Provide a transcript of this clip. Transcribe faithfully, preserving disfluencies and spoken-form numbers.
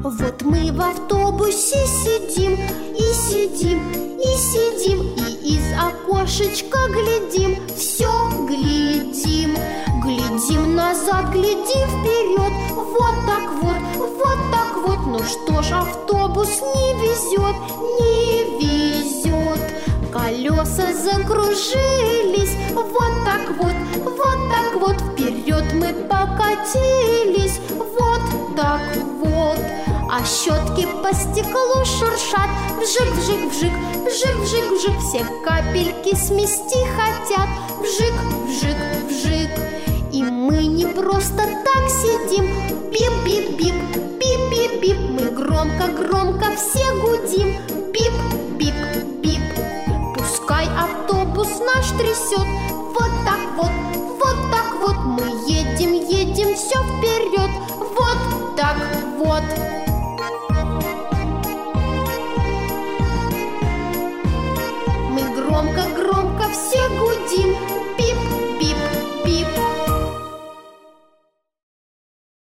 Вот мы в автобусе сидим, и сидим, и сидим, и из окошечка глядим, все глядим. Глядим назад, глядим вперед, вот так вот, вот так вот. Ну что ж, автобус не везет, не везет. Колеса закружились, вот так вот, вот так вот. Вперед мы покатились, вот так вот. А щетки по стеклу шуршат, вжик, вжик, вжик, вжик, вжик, вжик. Все капельки смести хотят, вжик, вжик, вжик. И мы не просто так сидим, бип-бип-бип, бип-бип-бип. Мы громко-громко все гудим, бип-бип-бип. Пускай автобус наш трясет, вот так вот, вот так вот. Мы едем, едем все вперед, вот так вот. Мы громко-громко все гудим,